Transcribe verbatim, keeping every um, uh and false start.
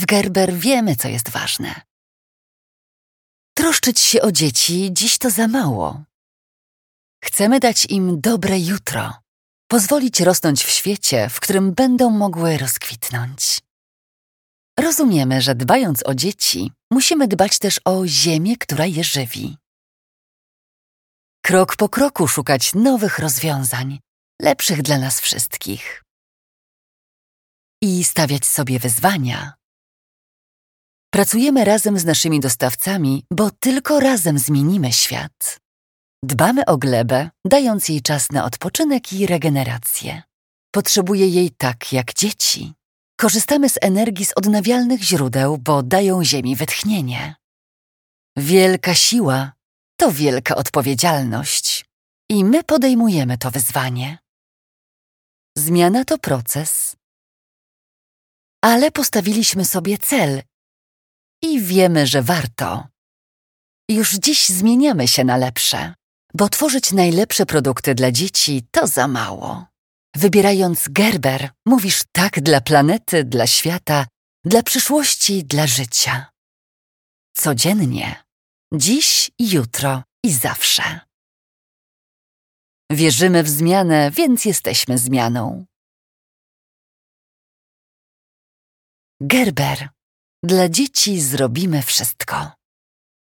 Gerber wiemy, co jest ważne. Troszczyć się o dzieci dziś to za mało. Chcemy dać im dobre jutro, pozwolić rosnąć w świecie, w którym będą mogły rozkwitnąć. Rozumiemy, że dbając o dzieci, musimy dbać też o ziemię, która je żywi. Krok po kroku szukać nowych rozwiązań, lepszych dla nas wszystkich. I stawiać sobie wyzwania. Pracujemy razem z naszymi dostawcami, bo tylko razem zmienimy świat. Dbamy o glebę, dając jej czas na odpoczynek i regenerację. Potrzebuje jej tak jak dzieci. Korzystamy z energii z odnawialnych źródeł, bo dają ziemi wytchnienie. Wielka siła to wielka odpowiedzialność i my podejmujemy to wyzwanie. Zmiana to proces, ale postawiliśmy sobie cel i wiemy, że warto. Już dziś zmieniamy się na lepsze, bo tworzyć najlepsze produkty dla dzieci to za mało. Wybierając Gerber, mówisz tak dla planety, dla świata, dla przyszłości, dla życia. Codziennie, dziś, jutro i zawsze. Wierzymy w zmianę, więc jesteśmy zmianą. Gerber. Dla dzieci zrobimy wszystko.